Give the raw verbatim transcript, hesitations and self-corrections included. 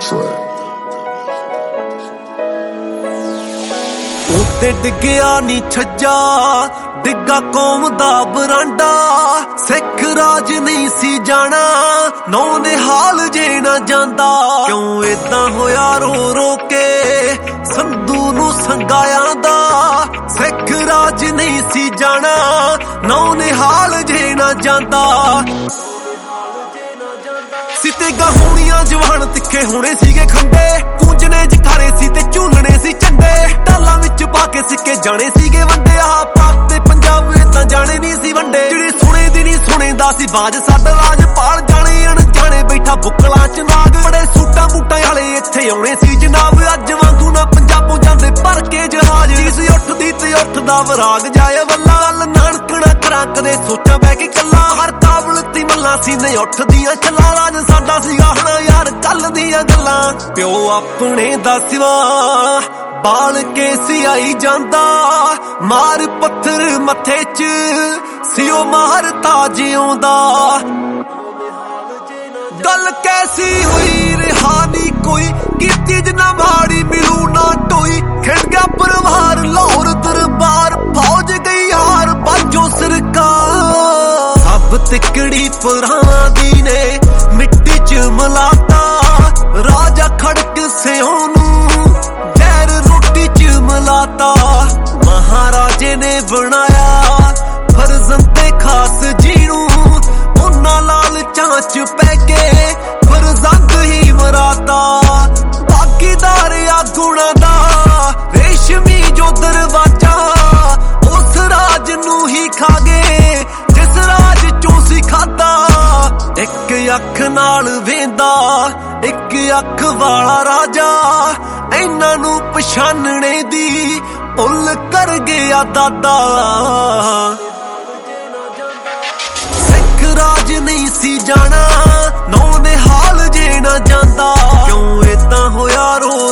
swear. ਉੱਤੇ ਡਿੱਗਿਆ ਨੀ ਛੱਜਾ, ਡਿੱਗਾ ਕੌਮ ਦਾ ਬਰਾਂਡਾ। ਸਿੱਖ ਰਾਜ ਨਹੀਂ ਸੀ ਜਾਣਾ, ਨੌ ਦੇ ਹਾਲ ਜੇ ਨਾ ਜਾਂਦਾ। ਕਿਉਂ ਏਦਾਂ ਹੋਇਆ ਰੋ ਰੋ ਕੇ ਸੰਧੂ ਨੂੰ ਸੰਗਾਇਆ ਦਾ। ਸਿੱਖ ਰਾਜ ਨਹੀਂ ਸੀ ਜਾਣਾ, ਨੌ ਦੇ ਹਾਲ ਜੇ ਨਾ ਜਾਂਦਾ। ਸਿੱਤੇ ਗਾਹੁਣੀਆਂ ਜਵਾਨ ਤਿੱਖੇ ਹੋਣੇ ਸੀਗੇ ਖੰਡੇ, ਕੂੰਜਣੇ ਜਕਾਰੇ ਸੀ ਤੇ ਝੂਲਣੇ ਸੀ ਝੰਡੇ। ਟਾਲਾਂ ਵਿੱਚ ਪਾ ਕੇ ਸਿੱਕੇ ਜਾਣੇ ਸੀਗੇ ਵੰਡੇ। ਆਹ ਪਾਪ ਤੇ ਪੰਜਾਬ ਏਦਾਂ ਜਾਣੇ ਨਹੀਂ ਸੀ ਵੰਡੇ। ਜਿਹੜੇ ਸੁਣੇ ਦੀ ਨਹੀਂ ਸੁਣੇਦਾ ਸੀ ਬਾਜ, ਸਾਡਾ ਰਾਜ ਪਾਲ ਜਾਣੇ ਅਣਜਾਣੇ ਬੈਠਾ ਬੁੱਕਲਾਂ ਚ ਨਾਗ। ਬੜੇ ਸੂਟਾਂ ਬੂਟਾਂ ਵਾਲੇ ਇੱਥੇ ਆਉਣੇ ਸੀ ਜਨਾਬ। ਅੱਜ ਵਾਂਗੂ ਨਾ ਪੰਜਾਬੋਂ ਜਾਂਦੇ ਭਰ ਕੇ ਜਹਾਜ਼। ਚੀਜ਼ ਉੱਠਦੀ ਤੇ ਉੱਠਦਾ ਵਰਾਗ ਜਾਏ ਵੱਲਾ। ਗੱਲ ਨਾਨਕਣਾ ਕਰਾਂ ਕਦੇ ਸੋਚਾਂ ਬਹਿ ਕੇ ਕੱਲਾ। ਹਰ ਕਾਬਲ ਤੀ ਮੱਲਾਂ ਸੀ ਨੇ ਉੱਠਦੀਆਂ ਛੱਲਾਂ। ਰਾਜ ਸਾਡਾ ਸੀਗਾ ਹਣਾ ਯਾਰ ਕੱਲ ਦੀਆਂ ਗੱਲਾਂ। ਪਿਓ ਆਪਣੇ ਦਾ ਸਿਵਾ ਬਾਲ ਕੇ ਸੀ ਆਈ ਜਾਂਦਾ। ਮਾਰ ਪੱਥਰ ਮੱਥੇ ਚ ਸਿਓ ਮਾਰਤਾ ਜਿਉਂਦਾ। ਗੱਲ ਕੈਸੀ ਹੋਈ ਰਿਹਾ ਨੀ ਕੋਈ, ਕੀਤੀ ਜ ਨਾ ਮਾੜੀ ਮਿਲੂ ਨਾ ਟੋਈ। ਖਿੜ ਗਿਆ ਪਰਿਵਾਰ ਲਾਹੌਰ ਦਰਬਾਰ, ਫੌਜ ਗਈ ਹਾਰ ਬਾਜੋ ਸਰਕਾਰ। ਸਭ ਤਿਕੜੀ ਪੁਰਾਣਾ ਦੀ ਨੇ ਮਿੱਟੀ ਚ ਮਲਾਤਾ। ਰਾਜਾ ਖੜਕ ਸਿਓ ਨੂੰ ਜ਼ਹਿਰ ਰੋਟੀ ਚ ਮਲਾਤਾ। ਮਹਾਰਾਜੇ ਨੇ ਬਣਾਇਆ ਫਰਜ਼ੰਦ ਤੇ ਖਾਸ ਜਿਹਨੂੰ, ਉਹਨਾਂ ਲਾਲਚਾਂ ਚ ਪੈ ਕੇ ਫਰਜ਼ੰਦ ਹੀ ਮਰਾਤਾ। ਭਾਗੀਦਾਰ ਆ ਗੁਣਾਂ ਦਾ ਰੇਸ਼ਮੀ ਜੋ ਦਰਵਾਜ਼ਾ, ਉਸ ਰਾਜ ਨੂੰ ਹੀ ਖਾ ਗਏ ਜਿਸ ਰਾਜ ਚੋਂ ਸੀ ਖਾਦਾ। ਇੱਕ ਅੱਖ ਨਾਲ ਵੇਂਦਾ ਇੱਕ ਅੱਖ ਵਾਲਾ ਰਾਜਾ, ਇਹਨਾਂ ਨੂੰ ਪਛਾਣਨੇ ਦੀ ਭੁੱਲ ਕਰ ਗਿਆ ਦਾਦਾ। ਸਿੱਖ ਰਾਜ ਨਹੀਂ ਸੀ ਜਾਣਾ, ਨੌ ਦੇ ਹਾਲ ਜੇ ਨਾ ਜਾਂਦਾ। ਕਿਉਂ ਏਦਾਂ ਹੋਇਆ ਰੋ